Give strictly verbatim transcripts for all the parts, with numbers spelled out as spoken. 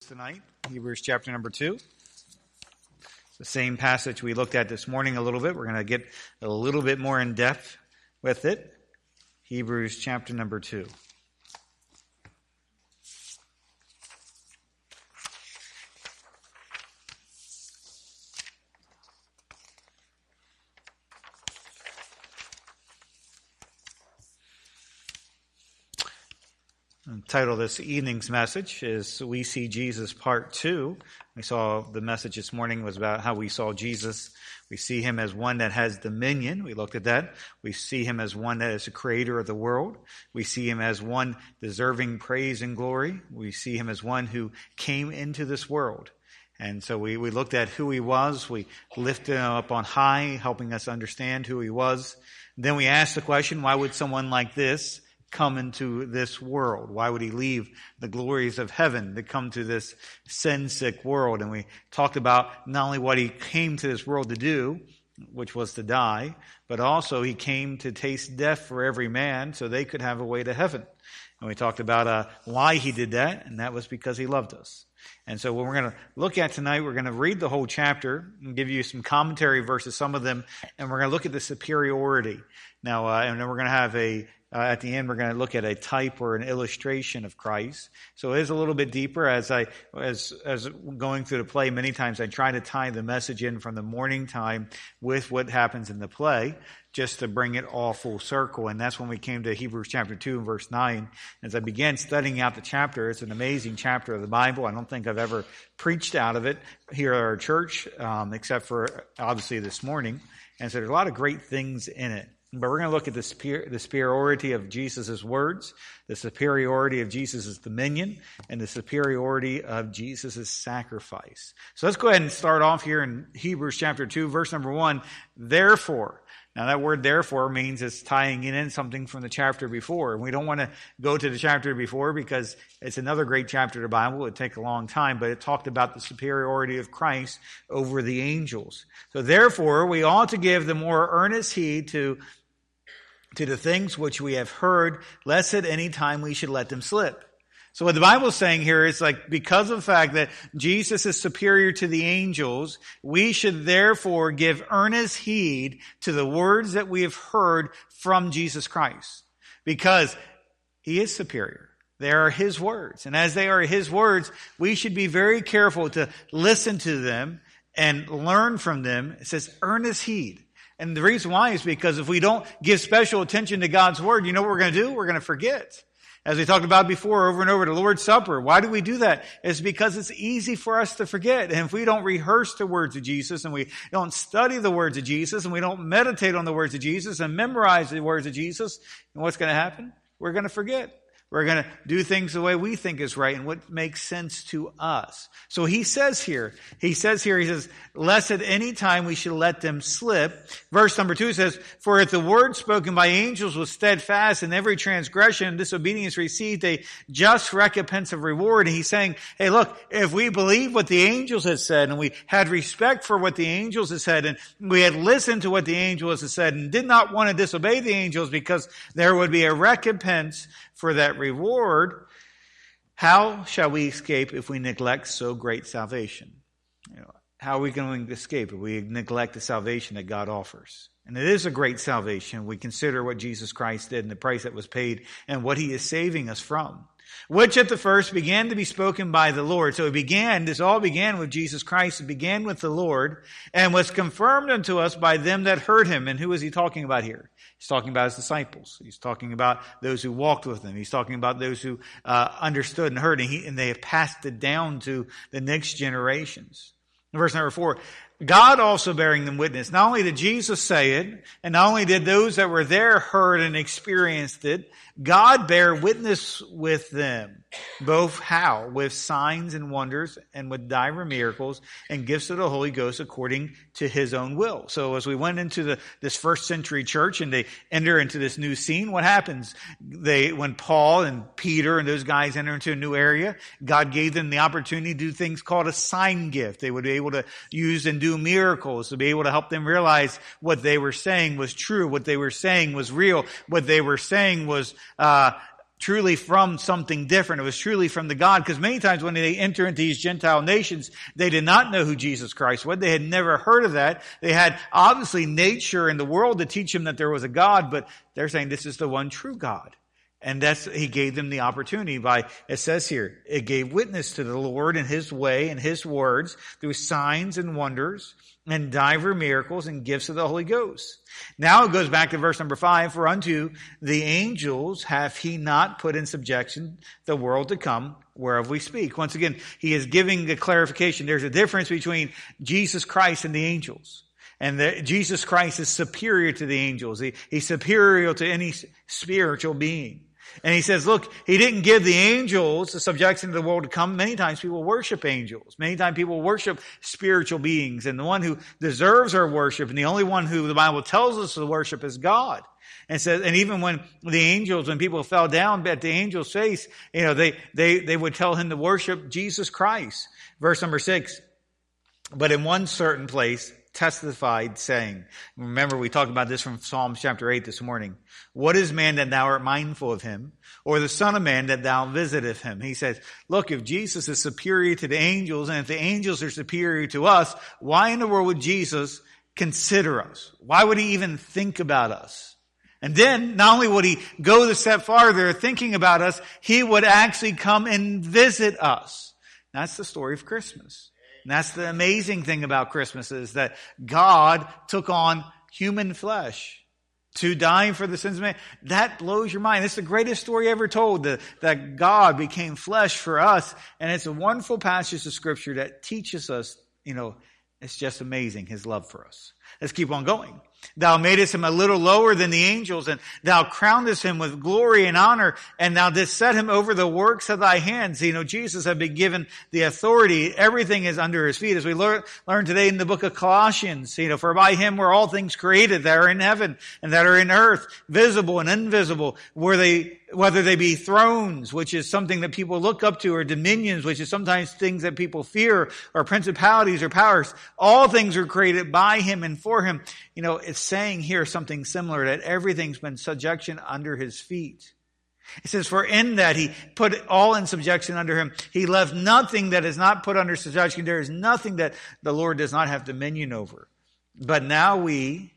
tonight, Hebrews chapter number two. It's the same passage we looked at this morning a little bit. We're going to get a little bit more in depth with it. Hebrews chapter number two. The title of this evening's message is We See Jesus Part two. We saw the message this morning was about how we saw Jesus. We see him as one that has dominion. We looked at that. We see him as one that is the creator of the world. We see him as one deserving praise and glory. We see him as one who came into this world. And so we, we looked at who he was. We lifted him up on high, helping us understand who he was. Then we asked the question, why would someone like this come into this world? Why would he leave the glories of heaven to come to this sin-sick world? And we talked about not only what he came to this world to do, which was to die, but also he came to taste death for every man so they could have a way to heaven. And we talked about uh, why he did that, and that was because he loved us. And so what we're going to look at tonight, we're going to read the whole chapter and give you some commentary versus some of them, and we're going to look at the superiority. Now, uh, and then we're going to have a Uh, at the end, we're going to look at a type or an illustration of Christ. So it is a little bit deeper. As I, as, as going through the play, many times I try to tie the message in from the morning time with what happens in the play, just to bring it all full circle. And that's when we came to Hebrews chapter two and verse nine. As I began studying out the chapter, it's an amazing chapter of the Bible. I don't think I've ever preached out of it here at our church, um, except for obviously this morning. And so there's a lot of great things in it. But we're going to look at the, superior, the superiority of Jesus' words, the superiority of Jesus' dominion, and the superiority of Jesus' sacrifice. So let's go ahead and start off here in Hebrews chapter two, verse number one. Therefore. Now that word therefore means it's tying in something from the chapter before. And we don't want to go to the chapter before because it's another great chapter of the Bible. It would take a long time, but it talked about the superiority of Christ over the angels. So therefore, we ought to give the more earnest heed to to the things which we have heard, lest at any time we should let them slip. So what the Bible is saying here is like, because of the fact that Jesus is superior to the angels, we should therefore give earnest heed to the words that we have heard from Jesus Christ. Because he is superior. They are his words. And as they are his words, we should be very careful to listen to them and learn from them. It says earnest heed. And the reason why is because if we don't give special attention to God's word, you know what we're going to do? We're going to forget. As we talked about before over and over, the Lord's Supper. Why do we do that? It's because it's easy for us to forget. And if we don't rehearse the words of Jesus and we don't study the words of Jesus and we don't meditate on the words of Jesus and memorize the words of Jesus, and what's going to happen? We're going to forget. We're going to do things the way we think is right and what makes sense to us. So he says here, he says here, he says, lest at any time we should let them slip. Verse number two says, for if the word spoken by angels was steadfast and every transgression and disobedience received a just recompense of reward. And he's saying, hey, look, if we believe what the angels had said and we had respect for what the angels had said and we had listened to what the angels had said and did not want to disobey the angels because there would be a recompense for that reward, how shall we escape if we neglect so great salvation? You know, how are we going to escape if we neglect the salvation that God offers? And it is a great salvation. We consider what Jesus Christ did and the price that was paid and what he is saving us from. Which at the first began to be spoken by the Lord. So it began, this all began with Jesus Christ. It began with the Lord and was confirmed unto us by them that heard him. And who is he talking about here? He's talking about his disciples. He's talking about those who walked with him. He's talking about those who uh, understood and heard, and, he, and they have passed it down to the next generations. Verse number four, God also bearing them witness. Not only did Jesus say it, and not only did those that were there heard and experienced it, God bare witness with them. Both how? With signs and wonders and with divers miracles and gifts of the Holy Ghost according to his own will. So as we went into the, this first century church and they enter into this new scene, what happens? They, when Paul and Peter and those guys enter into a new area, God gave them the opportunity to do things called a sign gift. They would be able to use and do miracles to be able to help them realize what they were saying was true, what they were saying was real, what they were saying was, uh, truly from something different. It was truly from the God, because many times when they enter into these Gentile nations, they did not know who Jesus Christ was. They had never heard of that. They had obviously nature and the world to teach them that there was a God, but they're saying this is the one true God. And that's, he gave them the opportunity by, it says here, it gave witness to the Lord in his way and his words through signs and wonders and divers miracles and gifts of the Holy Ghost. Now it goes back to verse number five. For unto the angels hath he not put in subjection the world to come, whereof we speak. Once again, he is giving the clarification. There's a difference between Jesus Christ and the angels. And that Jesus Christ is superior to the angels. He, he's superior to any spiritual being. And he says, look, he didn't give the angels the subjection of the world to come. Many times people worship angels. Many times people worship spiritual beings. And the one who deserves our worship, and the only one who the Bible tells us to worship, is God. And says, and even when the angels, when people fell down at the angel's face, you know, they, they, they would tell him to worship Jesus Christ. Verse number six. But in one certain place, testified, saying, remember we talked about this from Psalms chapter eight this morning. What is man that thou art mindful of him? Or the son of man that thou visiteth him? He says, look, if Jesus is superior to the angels, and if the angels are superior to us, why in the world would Jesus consider us? Why would he even think about us? And then, not only would he go the step farther thinking about us, he would actually come and visit us. That's the story of Christmas. And that's the amazing thing about Christmas, is that God took on human flesh to die for the sins of man. That blows your mind. It's the greatest story ever told, that, that God became flesh for us. And it's a wonderful passage of Scripture that teaches us, you know, it's just amazing, his love for us. Let's keep on going. Thou madest him a little lower than the angels, and thou crownedest him with glory and honor, and thou didst set him over the works of thy hands. You know, Jesus had been given the authority. Everything is under his feet. As we learn, learn today in the book of Colossians, you know, for by him were all things created that are in heaven and that are in earth, visible and invisible, where they, whether they be thrones, which is something that people look up to, or dominions, which is sometimes things that people fear, or principalities or powers. All things are created by him and for him. You know, it's saying here something similar, that everything's been subjection under his feet. It says, for in that he put it all in subjection under him. He left nothing that is not put under subjection. There is nothing that the Lord does not have dominion over. But now we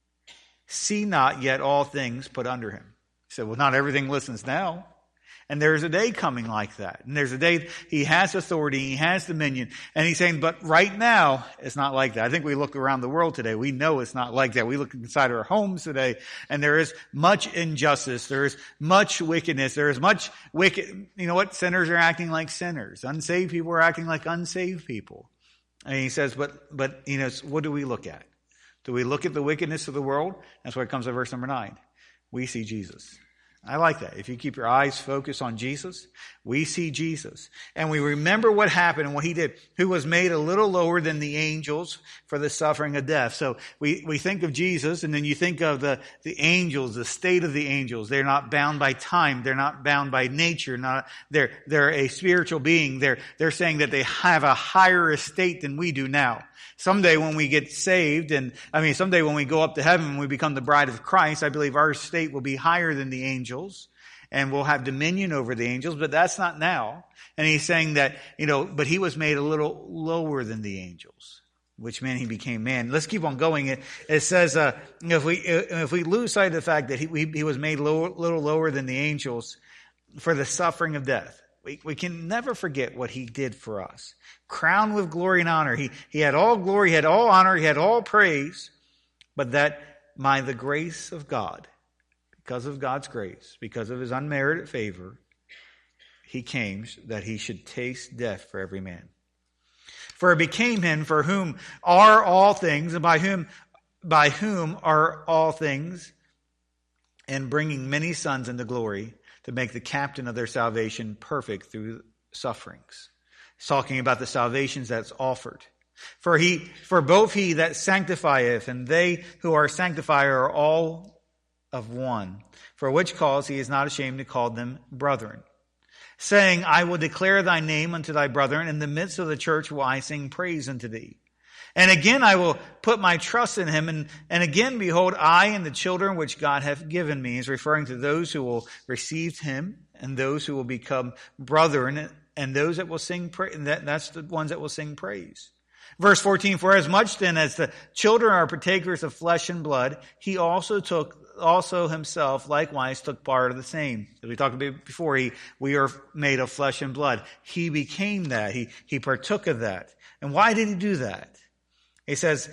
see not yet all things put under him. He said, well, not everything listens now. And there's a day coming like that. And there's a day he has authority, he has dominion. And he's saying, but right now, it's not like that. I think we look around the world today, we know it's not like that. We look inside our homes today, and there is much injustice. There is much wickedness. There is much wicked, you know what? Sinners are acting like sinners. Unsaved people are acting like unsaved people. And he says, but, but, you know, what do we look at? Do we look at the wickedness of the world? That's why it comes to verse number nine. We see Jesus. I like that. If you keep your eyes focused on Jesus, we see Jesus. And we remember what happened and what he did, who was made a little lower than the angels for the suffering of death. So we, we think of Jesus, and then you think of the, the angels, the state of the angels. They're not bound by time. They're not bound by nature. Not, they're, they're a spiritual being. They're, they're saying that they have a higher estate than we do now. Someday when we get saved, and I mean, someday when we go up to heaven and we become the bride of Christ, I believe our state will be higher than the angels, and we'll have dominion over the angels, but that's not now. And he's saying that, you know, but he was made a little lower than the angels, which meant he became man. Let's keep on going. It, it says, uh, if we, if we lose sight of the fact that he, he was made a little, little lower than the angels for the suffering of death, We, we can never forget what he did for us. Crowned with glory and honor. He, he had all glory, he had all honor, he had all praise, but that by the grace of God, because of God's grace, because of his unmerited favor, he came that he should taste death for every man. For it became him for whom are all things, and by whom, by whom are all things, and bringing many sons into glory, to make the captain of their salvation perfect through sufferings. He's talking about the salvations that's offered. For he, for both he that sanctifieth and they who are sanctified are all of one. For which cause he is not ashamed to call them brethren. Saying, I will declare thy name unto thy brethren. In the midst of the church will I sing praise unto thee. And again I will put my trust in him. And, and again, behold, I and the children which God hath given me. He's referring to those who will receive him and those who will become brethren, and those that will sing praise. And that, that's the ones that will sing praise. Verse fourteen, for as much then as the children are partakers of flesh and blood, he also took, also himself likewise took part of the same. As we talked about before, he, we are made of flesh and blood. He became that. He, he partook of that. And why did he do that? He says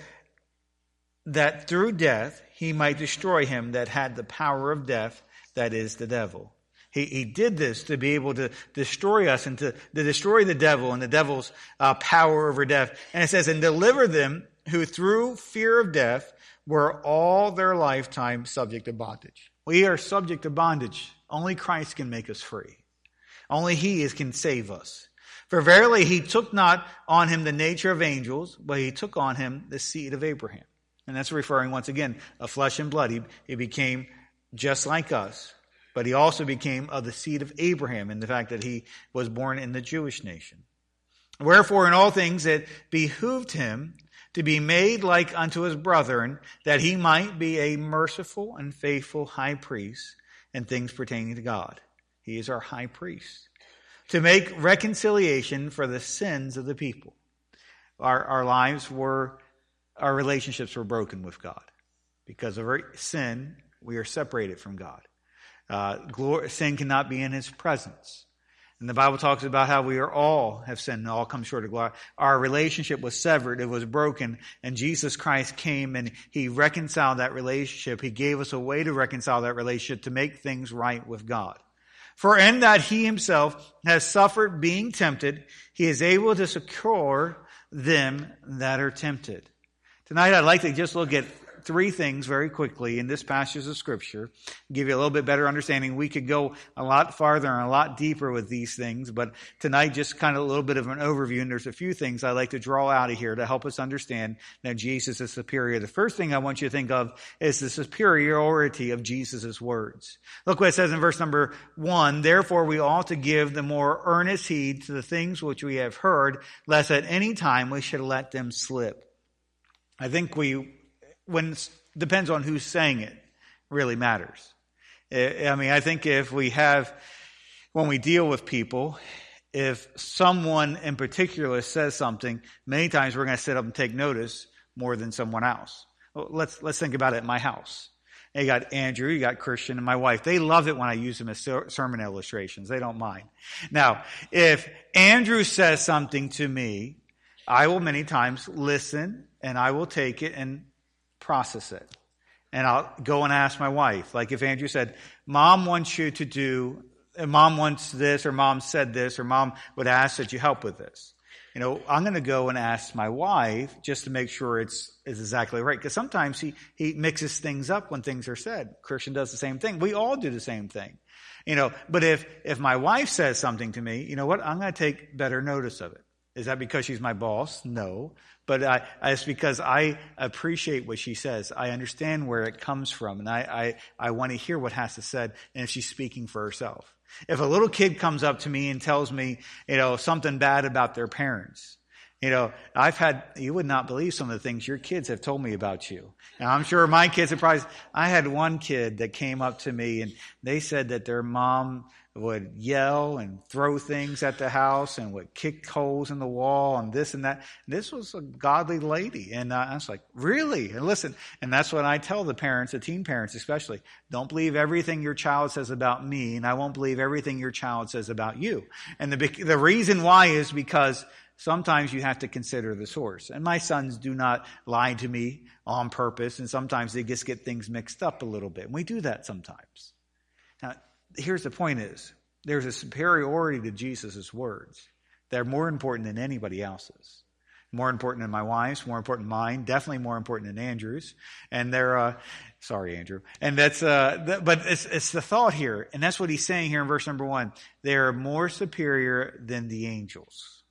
that through death, he might destroy him that had the power of death, that is the devil. He, he did this to be able to destroy us and to, to destroy the devil and the devil's uh, power over death. And it says, and deliver them who through fear of death were all their lifetime subject to bondage. We are subject to bondage. Only Christ can make us free. Only he is, can save us. For verily he took not on him the nature of angels, but he took on him the seed of Abraham. And that's referring once again of flesh and blood. He, he became just like us. But he also became of the seed of Abraham in the fact that he was born in the Jewish nation. Wherefore in all things it behooved him to be made like unto his brethren, that he might be a merciful and faithful high priest in things pertaining to God. He is our high priest. To make reconciliation for the sins of the people. Our, our lives were, our relationships were broken with God. Because of our sin, we are separated from God. Uh, glory, sin cannot be in his presence. And the Bible talks about how we are all have sinned and all come short of glory. Our relationship was severed. It was broken. And Jesus Christ came and he reconciled that relationship. He gave us a way to reconcile that relationship to make things right with God. For in that he himself has suffered being tempted, he is able to succor them that are tempted. Tonight I'd like to just look at three things very quickly in this passage of Scripture, give you a little bit better understanding. We could go a lot farther and a lot deeper with these things, but tonight just kind of a little bit of an overview, and there's a few things I'd like to draw out of here to help us understand that Jesus is superior. The first thing I want you to think of is the superiority of Jesus' words. Look what it says in verse number one, therefore we ought to give the more earnest heed to the things which we have heard, lest at any time we should let them slip. I think we When depends on who's saying it, really matters. I mean, I think if we have, when we deal with people, if someone in particular says something, many times we're going to sit up and take notice more than someone else. Well, let's let's think about it in my house. You got Andrew, you got Christian, and my wife. They love it when I use them as sermon illustrations. They don't mind. Now, if Andrew says something to me, I will many times listen, and I will take it and process it. And I'll go and ask my wife. Like if Andrew said, Mom wants you to do, Mom wants this, or Mom said this, or Mom would ask that you help with this. You know, I'm going to go and ask my wife just to make sure it's is exactly right. Because sometimes he, he mixes things up when things are said. Christian does the same thing. We all do the same thing. You know, but if, if my wife says something to me, you know what? I'm going to take better notice of it. Is that because she's my boss? No. But I, it's because I appreciate what she says. I understand where it comes from. And I, I, I want to hear what has to said. And if she's speaking for herself. If a little kid comes up to me and tells me, you know, something bad about their parents, you know, I've had, you would not believe some of the things your kids have told me about you. And I'm sure my kids are probably, I had one kid that came up to me and they said that their mom would yell and throw things at the house and would kick holes in the wall and this and that. This was a godly lady. And uh, I was like, really? And listen, and that's what I tell the parents, the teen parents especially. Don't believe everything your child says about me, and I won't believe everything your child says about you. And the the reason why is because sometimes you have to consider the source. And my sons do not lie to me on purpose, and sometimes they just get things mixed up a little bit. And we do that sometimes. Now, here's the point is, there's a superiority to Jesus' words. They're more important than anybody else's. More important than my wife's, more important than mine, definitely more important than Andrew's. And they're, uh, sorry, Andrew. And that's, uh, th- but it's, it's the thought here. And that's what he's saying here in verse number one. They are more superior than the angels.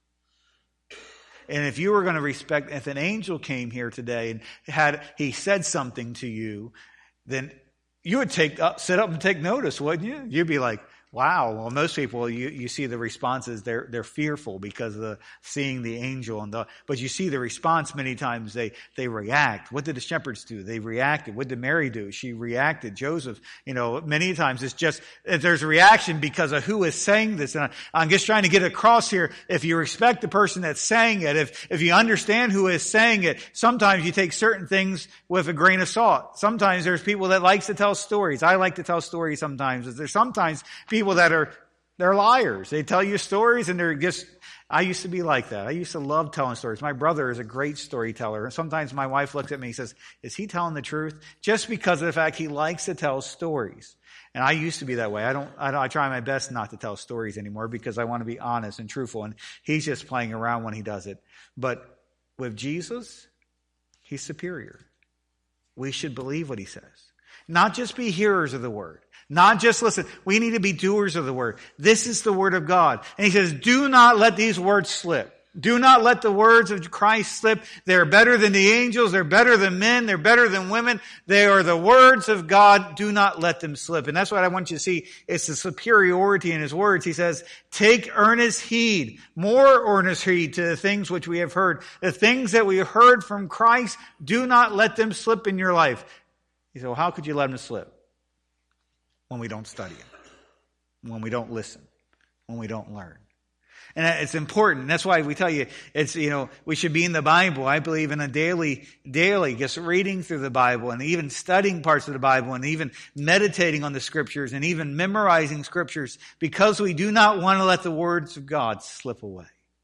And if you were going to respect, if an angel came here today and had, he said something to you, then you would take up, sit up and take notice, wouldn't you? You'd be like, wow. Well, most people, you, you see the responses, they're, they're fearful because of the, seeing the angel. and the. But you see the response many times, they, they react. What did the shepherds do? They reacted. What did Mary do? She reacted. Joseph, you know, many times it's just, there's a reaction because of who is saying this. And I'm just trying to get across here, if you respect the person that's saying it, if, if you understand who is saying it, sometimes you take certain things with a grain of salt. Sometimes there's people that likes to tell stories. I like to tell stories sometimes. There's sometimes people People that are, they're liars. They tell you stories and they're just, I used to be like that. I used to love telling stories. My brother is a great storyteller. And sometimes my wife looks at me and says, is he telling the truth? Just because of the fact he likes to tell stories. And I used to be that way. I don't, I, don't, I try my best not to tell stories anymore because I want to be honest and truthful. And he's just playing around when he does it. But with Jesus, he's superior. We should believe what he says. Not just be hearers of the word. Not just listen. We need to be doers of the word. This is the word of God. And he says, do not let these words slip. Do not let the words of Christ slip. They're better than the angels. They're better than men. They're better than women. They are the words of God. Do not let them slip. And that's what I want you to see. It's the superiority in his words. He says, take earnest heed, more earnest heed to the things which we have heard. The things that we have heard from Christ, do not let them slip in your life. He said, well, how could you let them slip? When we don't study it, when we don't listen, when we don't learn. And it's important. That's why we tell you, it's, you know, we should be in the Bible. I believe in a daily, daily, just reading through the Bible and even studying parts of the Bible and even meditating on the scriptures and even memorizing scriptures because we do not want to let the words of God slip away.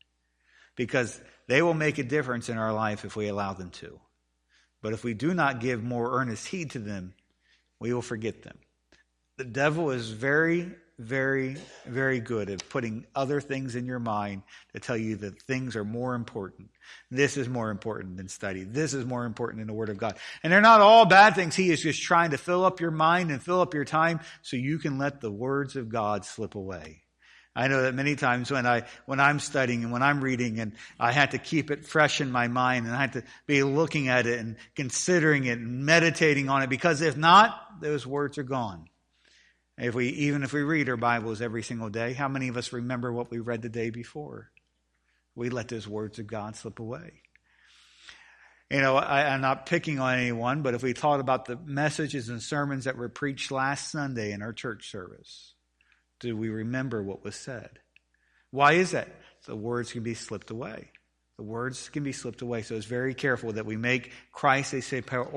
Because they will make a difference in our life if we allow them to. But if we do not give more earnest heed to them, we will forget them. The devil is very, very, very good at putting other things in your mind to tell you that things are more important. This is more important than study. This is more important than the Word of God. And they're not all bad things. He is just trying to fill up your mind and fill up your time so you can let the words of God slip away. I know that many times when I, when I'm studying and when I'm reading and I had to keep it fresh in my mind and I had to be looking at it and considering it and meditating on it, because if not, those words are gone. If we, even if we read our Bibles every single day, how many of us remember what we read the day before? We let those words of God slip away. You know, I, I'm not picking on anyone, but if we thought about the messages and sermons that were preached last Sunday in our church service, do we remember what was said? Why is that? The words can be slipped away. The words can be slipped away. So it's very careful that we make Christ a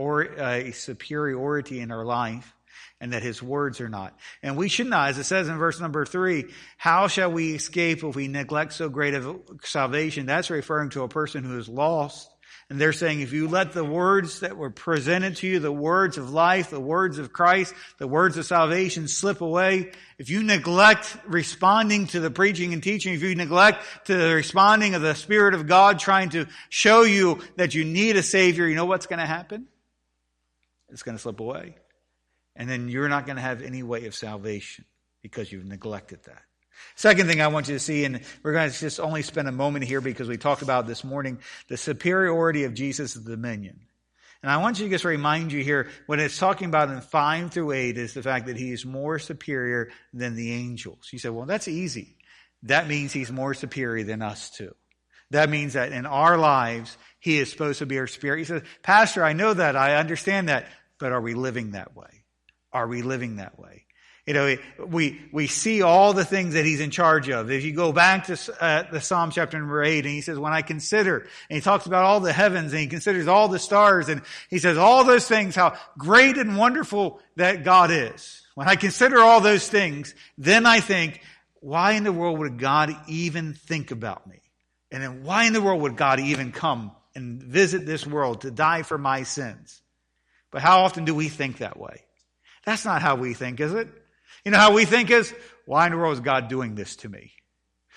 superiority in our life, and that his words are not. And we should not, as it says in verse number three, how shall we escape if we neglect so great of salvation? That's referring to a person who is lost. And they're saying if you let the words that were presented to you, the words of life, the words of Christ, the words of salvation slip away, if you neglect responding to the preaching and teaching, if you neglect to the responding of the Spirit of God trying to show you that you need a Savior, you know what's going to happen? It's going to slip away. And then you're not going to have any way of salvation because you've neglected that. Second thing I want you to see, and we're going to just only spend a moment here because we talked about this morning, the superiority of Jesus' dominion. And I want you to just remind you here, when it's talking about in five through eight, is the fact that he is more superior than the angels. You say, well, that's easy. That means he's more superior than us too. That means that in our lives, he is supposed to be our spirit. He says, Pastor, I know that. I understand that. But are we living that way? Are we living that way? You know, we we see all the things that he's in charge of. If you go back to uh, the Psalm chapter number eight, and he says, when I consider, and he talks about all the heavens, and he considers all the stars, and he says all those things, how great and wonderful that God is. When I consider all those things, then I think, why in the world would God even think about me? And then why in the world would God even come and visit this world to die for my sins? But how often do we think that way? That's not how we think, is it? You know how we think is, why in the world is God doing this to me?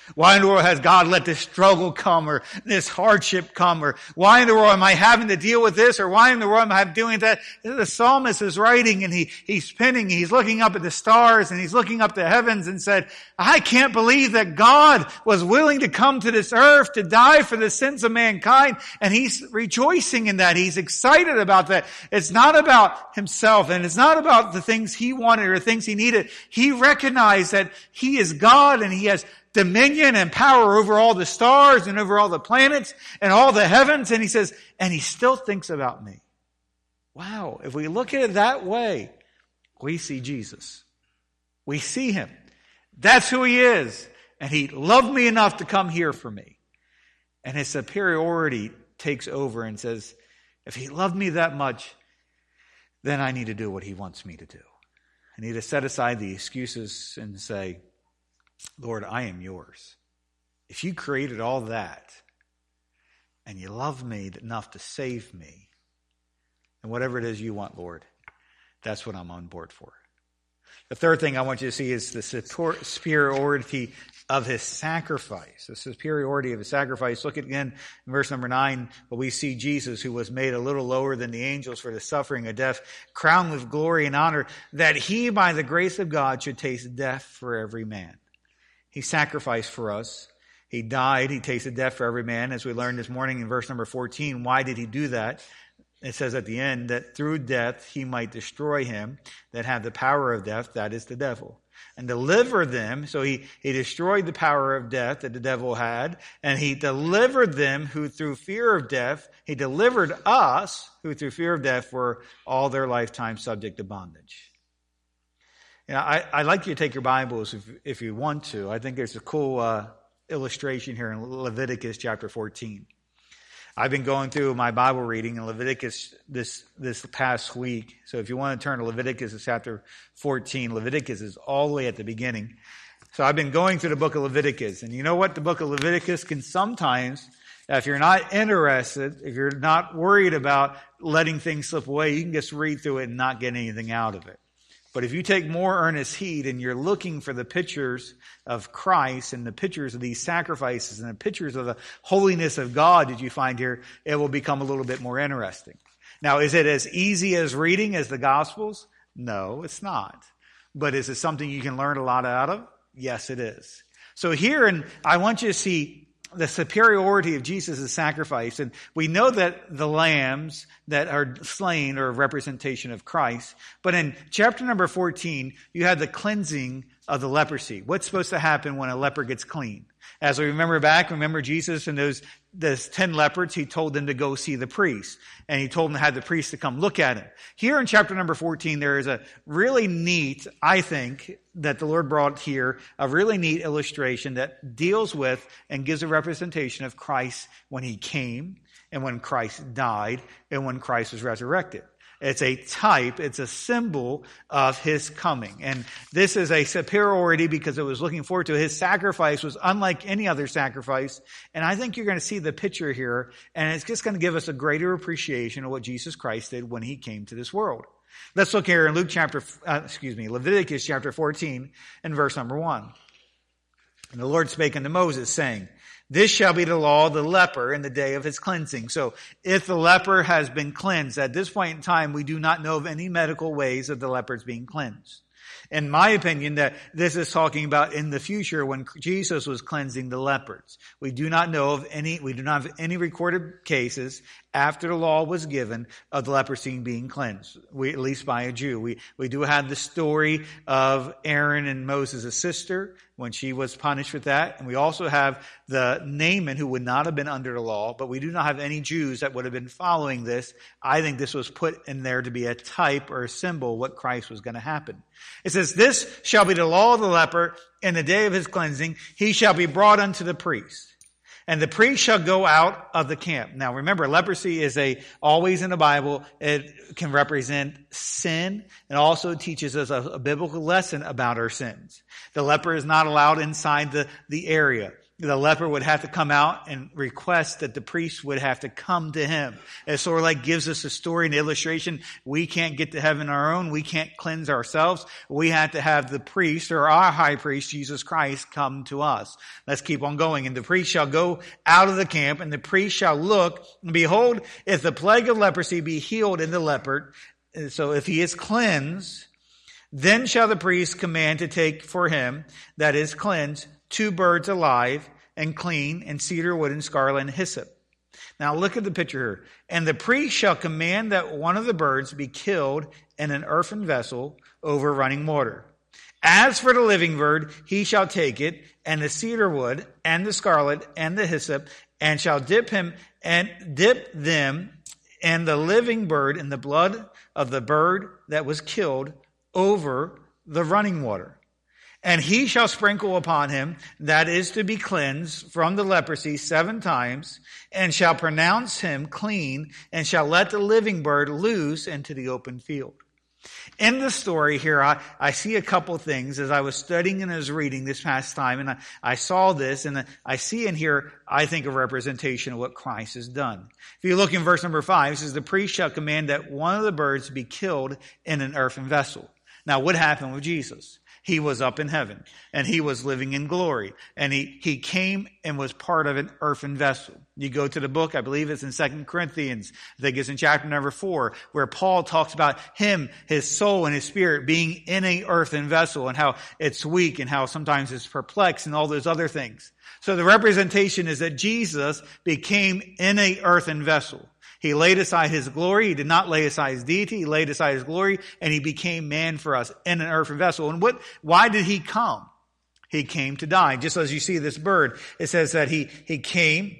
Why in the world has God let this struggle come or this hardship come? Or why in the world am I having to deal with this? Or why in the world am I doing that? The psalmist is writing and he, he's spinning. He's looking up at the stars and he's looking up to heavens and said, I can't believe that God was willing to come to this earth to die for the sins of mankind. And he's rejoicing in that. He's excited about that. It's not about himself and it's not about the things he wanted or things he needed. He recognized that he is God and he has dominion and power over all the stars and over all the planets and all the heavens. And he says, and he still thinks about me. Wow. If we look at it that way, we see Jesus. We see him. That's who he is. And he loved me enough to come here for me. And his superiority takes over and says, if he loved me that much, then I need to do what he wants me to do. I need to set aside the excuses and say, Lord, I am yours. If you created all that and you love me enough to save me, and whatever it is you want, Lord, that's what I'm on board for. The third thing I want you to see is the superiority of his sacrifice. The superiority of his sacrifice. Look again in verse number nine, where we see Jesus, who was made a little lower than the angels for the suffering of death, crowned with glory and honor, that he, by the grace of God, should taste death for every man. He sacrificed for us. He died. He tasted death for every man. As we learned this morning in verse number fourteen, why did he do that? It says at the end that through death he might destroy him that had the power of death, that is the devil, and deliver them. So he, he destroyed the power of death that the devil had, and he delivered them who through fear of death, he delivered us who through fear of death were all their lifetime subject to bondage. You know, I, I'd like you to take your Bibles if, if you want to. I think there's a cool uh, illustration here in Leviticus chapter fourteen. I've been going through my Bible reading in Leviticus this, this past week. So if you want to turn to Leviticus chapter fourteen, Leviticus is all the way at the beginning. So I've been going through the book of Leviticus. And you know what? The book of Leviticus can sometimes, if you're not interested, if you're not worried about letting things slip away, you can just read through it and not get anything out of it. But if you take more earnest heed and you're looking for the pictures of Christ and the pictures of these sacrifices and the pictures of the holiness of God that you find here, it will become a little bit more interesting. Now, is it as easy as reading as the Gospels? No, it's not. But is it something you can learn a lot out of? Yes, it is. So here, and I want you to see the superiority of Jesus' sacrifice. And we know that the lambs that are slain are a representation of Christ. But in chapter number fourteen, you have the cleansing of the leprosy. What's supposed to happen when a leper gets clean? As we remember back, remember Jesus and those, those ten lepers, he told them to go see the priest. And he told them to have the priest to come look at him. Here in chapter number fourteen, there is a really neat, I think, that the Lord brought here, a really neat illustration that deals with and gives a representation of Christ when he came and when Christ died and when Christ was resurrected. It's a type, it's a symbol of his coming. And this is a superiority because it was looking forward to his sacrifice was unlike any other sacrifice. And I think you're going to see the picture here, and it's just going to give us a greater appreciation of what Jesus Christ did when he came to this world. Let's look here in Luke chapter, uh, excuse me, Leviticus chapter fourteen and verse number one. And the Lord spake unto Moses, saying, this shall be the law of the leper in the day of his cleansing. So if the leper has been cleansed, at this point in time, we do not know of any medical ways of the lepers being cleansed. In my opinion, that this is talking about in the future when Jesus was cleansing the lepers. We do not know of any, we do not have any recorded cases after the law was given of the leprosy being cleansed, we, at least by a Jew. We, we do have the story of Aaron and Moses' sister when she was punished with that. And we also have the Naaman who would not have been under the law, but we do not have any Jews that would have been following this. I think this was put in there to be a type or a symbol of what Christ was going to happen. It says, this shall be the law of the leper in the day of his cleansing. He shall be brought unto the priest. And the priest shall go out of the camp. Now remember, leprosy is a, always in the Bible, it can represent sin and also teaches us a, a biblical lesson about our sins. The leper is not allowed inside the, the area. the leper would have to come out and request that the priest would have to come to him. It sort of like gives us a story and illustration. We can't get to heaven on our own. We can't cleanse ourselves. We have to have the priest or our high priest, Jesus Christ, come to us. Let's keep on going. And the priest shall go out of the camp, and the priest shall look, and behold, if the plague of leprosy be healed in the leper, so if he is cleansed, then shall the priest command to take for him that is cleansed two birds alive and clean, and cedar wood and scarlet and hyssop. Now look at the picture here. And the priest shall command that one of the birds be killed in an earthen vessel over running water. As for the living bird, he shall take it, and the cedar wood, and the scarlet, and the hyssop, and shall dip him, and dip them, and the living bird in the blood of the bird that was killed over the running water. And he shall sprinkle upon him that is to be cleansed from the leprosy seven times, and shall pronounce him clean, and shall let the living bird loose into the open field. In the story here, I, I see a couple things as I was studying and I was reading this past time, and I, I saw this, and I see in here, I think, a representation of what Christ has done. If you look in verse number five, it says, the priest shall command that one of the birds be killed in an earthen vessel. Now, what happened with Jesus? He was up in heaven, and he was living in glory, and he, he came and was part of an earthen vessel. You go to the book, I believe it's in Second Corinthians, I think it's in chapter number four, where Paul talks about him, his soul and his spirit being in a earthen vessel, and how it's weak, and how sometimes it's perplexed, and all those other things. So the representation is that Jesus became in a earthen vessel. He laid aside his glory. He did not lay aside his deity. He laid aside his glory, and he became man for us in an earthen vessel. And what, why did he come? He came to die. Just as you see this bird, it says that he, he came,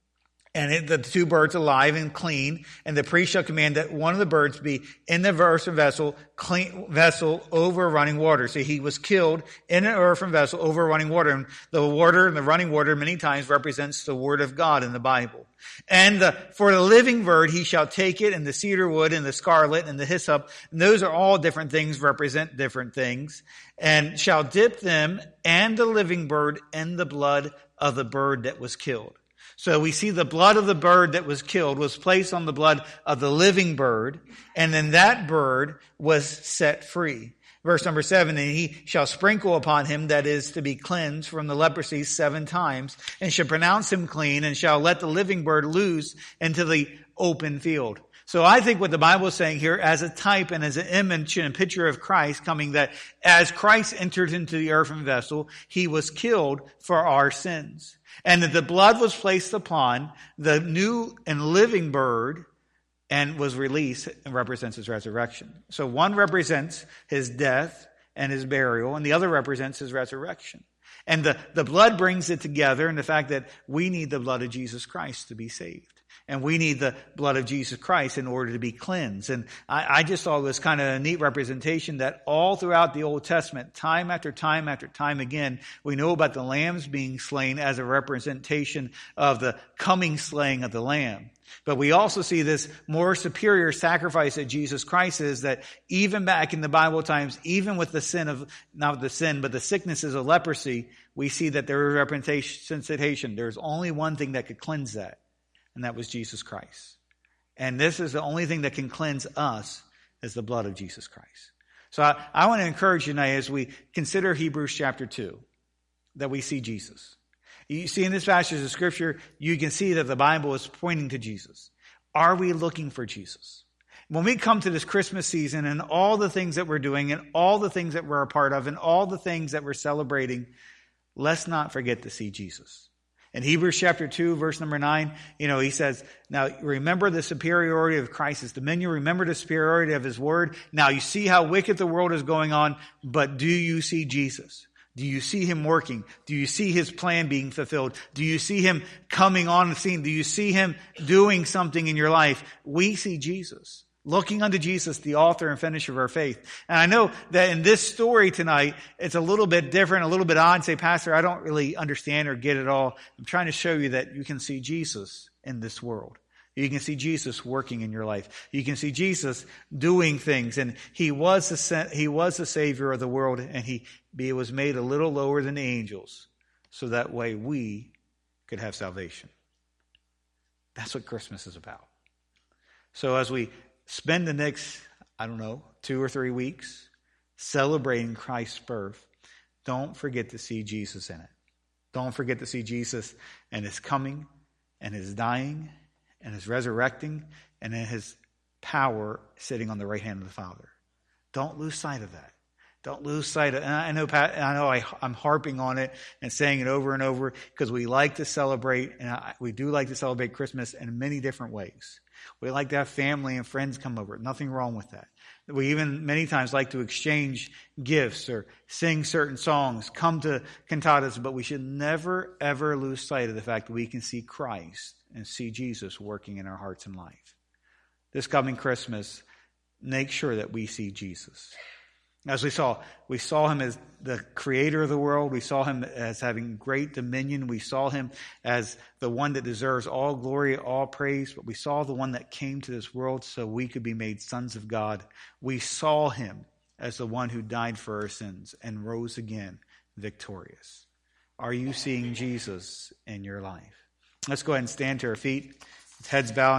and it, the two birds alive and clean, and the priest shall command that one of the birds be in the earthen vessel, clean vessel over running water. So he was killed in an earthen vessel over running water. And the water and the running water many times represents the word of God in the Bible. And the, for the living bird, he shall take it, and the cedar wood and the scarlet and the hyssop. And those are all different things, represent different things. And shall dip them and the living bird in the blood of the bird that was killed. So we see the blood of the bird that was killed was placed on the blood of the living bird, and then that bird was set free. Verse number seven, and he shall sprinkle upon him that is to be cleansed from the leprosy seven times, and shall pronounce him clean, and shall let the living bird loose into the open field. So I think what the Bible is saying here as a type and as an image and a picture of Christ coming, that as Christ entered into the earthen vessel, he was killed for our sins. And that the blood was placed upon the new and living bird and was released and represents his resurrection. So one represents his death and his burial, and the other represents his resurrection. And the, the blood brings it together in the fact that we need the blood of Jesus Christ to be saved. And we need the blood of Jesus Christ in order to be cleansed. And I, I just thought it was kind of a neat representation that all throughout the Old Testament, time after time after time again, we know about the lambs being slain as a representation of the coming slaying of the lamb. But we also see this more superior sacrifice that Jesus Christ is, that even back in the Bible times, even with the sin of, not the sin, but the sicknesses of leprosy, we see that there is representation. There's only one thing that could cleanse that. And that was Jesus Christ. And this is the only thing that can cleanse us, is the blood of Jesus Christ. So I, I want to encourage you tonight as we consider Hebrews chapter two, that we see Jesus. You see in this passage of Scripture, you can see that the Bible is pointing to Jesus. Are we looking for Jesus? When we come to this Christmas season and all the things that we're doing and all the things that we're a part of and all the things that we're celebrating, let's not forget to see Jesus. In Hebrews chapter two, verse number nine, you know, he says, now remember the superiority of Christ's dominion. Remember the superiority of his word. Now you see how wicked the world is going on, but do you see Jesus? Do you see him working? Do you see his plan being fulfilled? Do you see him coming on the scene? Do you see him doing something in your life? We see Jesus. Looking unto Jesus, the author and finisher of our faith. And I know that in this story tonight, it's a little bit different, a little bit odd. Say, Pastor, I don't really understand or get it all. I'm trying to show you that you can see Jesus in this world. You can see Jesus working in your life. You can see Jesus doing things. And he was the, he was the Savior of the world, and he was made a little lower than the angels. So that way we could have salvation. That's what Christmas is about. So as we spend the next, I don't know, two or three weeks celebrating Christ's birth, don't forget to see Jesus in it. Don't forget to see Jesus and his coming and his dying and his resurrecting and in his power sitting on the right hand of the Father. Don't lose sight of that. Don't lose sight of it. And I know, Pat, I know I, I'm harping on it and saying it over and over because we like to celebrate, and I, we do like to celebrate Christmas in many different ways. We like to have family and friends come over. Nothing wrong with that. We even many times like to exchange gifts or sing certain songs, come to cantatas, but we should never, ever lose sight of the fact that we can see Christ and see Jesus working in our hearts and life. This coming Christmas, make sure that we see Jesus. As we saw, we saw him as the creator of the world. We saw him as having great dominion. We saw him as the one that deserves all glory, all praise. But we saw the one that came to this world so we could be made sons of God. We saw him as the one who died for our sins and rose again victorious. Are you seeing Jesus in your life? Let's go ahead and stand to our feet. Heads bowed.